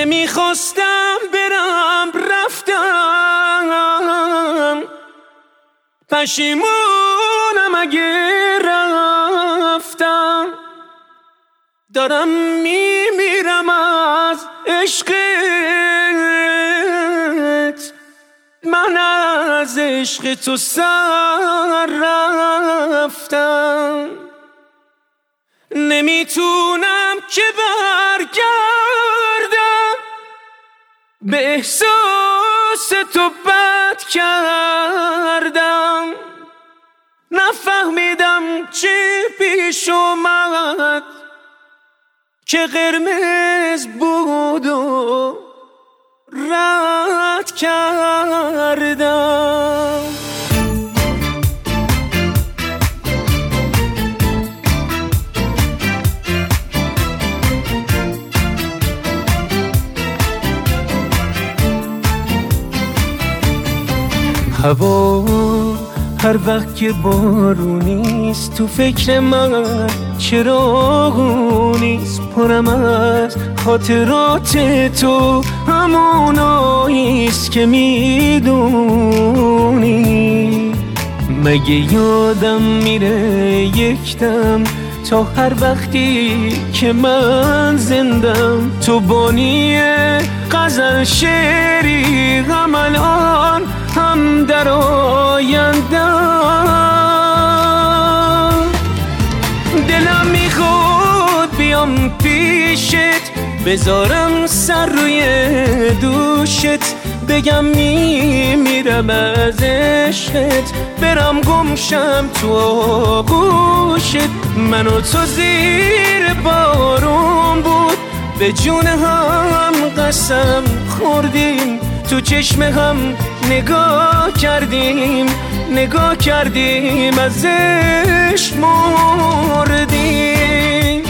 نمیخواستم برم رفتم، پشیمونم اگه رفتم. دارم میمیرم از عشقت، من از عشق تو سر رفتم. نمیتونم که برگردم، به احساس تو بد کردم. نفهمیدم چی پیش اومد که قرمز بود و رد کردم. هوا هر وقت که بارونیست تو فکر من چراغونیست، پرم از خاطرات تو هموناییست که میدونی. مگه یادم میره یک دم تا هر وقتی که من زندم، تو بانی غزل شعری هم الان هم در آیندم. دلم میخواد بیام پیشت، بذارم سر روی دوشت، بگم میمیرم از عشقت، برم گمشم تو آغوشت. من و تو زیر بارون بود، به جون هم قسم خوردیم، تو چشم هم نگاه کردیم از عشق مردیم.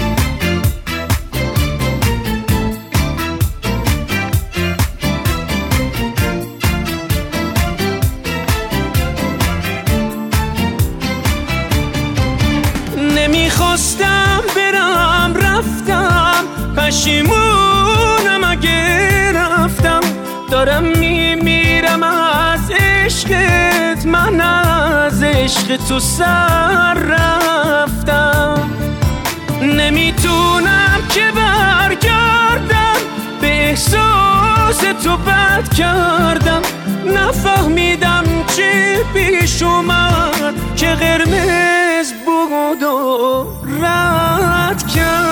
نمیخواستم برم رفتم، پشیمونم اگه رفتم. دارم میمیرم از عشقت، من از عشق تو سر رفتم. نمیتونم که برگردم، به احساس تو بد کردم. نفهمیدم چی پیش اومد که قرمز بود و رد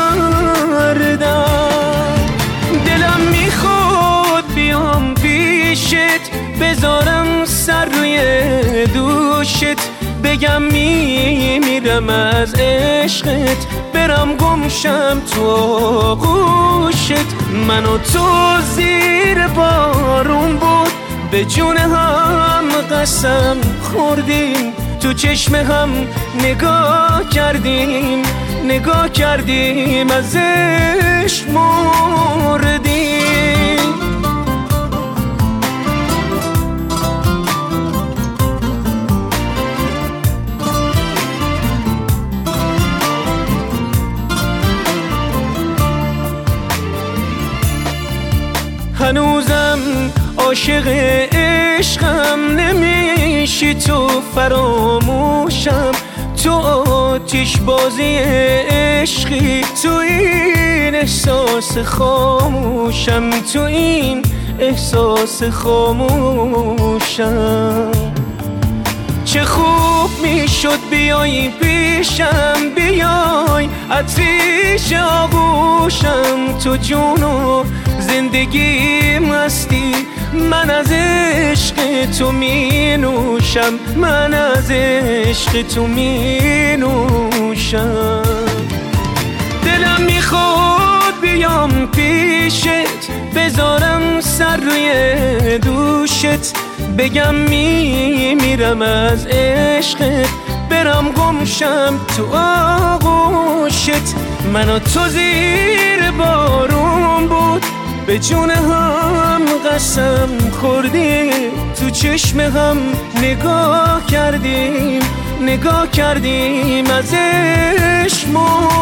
کردم. دلم میخواد بیام پیشت، بذارم سر روی دوشت، بگم میمیرم از عشقت، برم گمشم تو آغوشت. من و تو زیر بارون بود، به جون هم قسم خوردیم، تو چشم هم نگاه کردیم از عشق مردیم. هنوزم عاشق عشقم، نمیشی تو فراموشم. تو آتش بازی عشقی، تو این احساس خاموشم، تو این احساس خاموشم. چه خوب میشد بیای پیشم، بیای عطریش آغوشم. تو جون و زندگی مستی، من از عشق تو می نوشم، من از عشق تو می نوشم. دلم میخواد بیام پیشت، بذارم سر روی دوشت، بگم میمیرم از عشقت، برم گمشم تو آغوشت. من و تو زیر بارون بود، به جون هم قسم خوردیم، تو چشم هم نگاه کردیم از عشق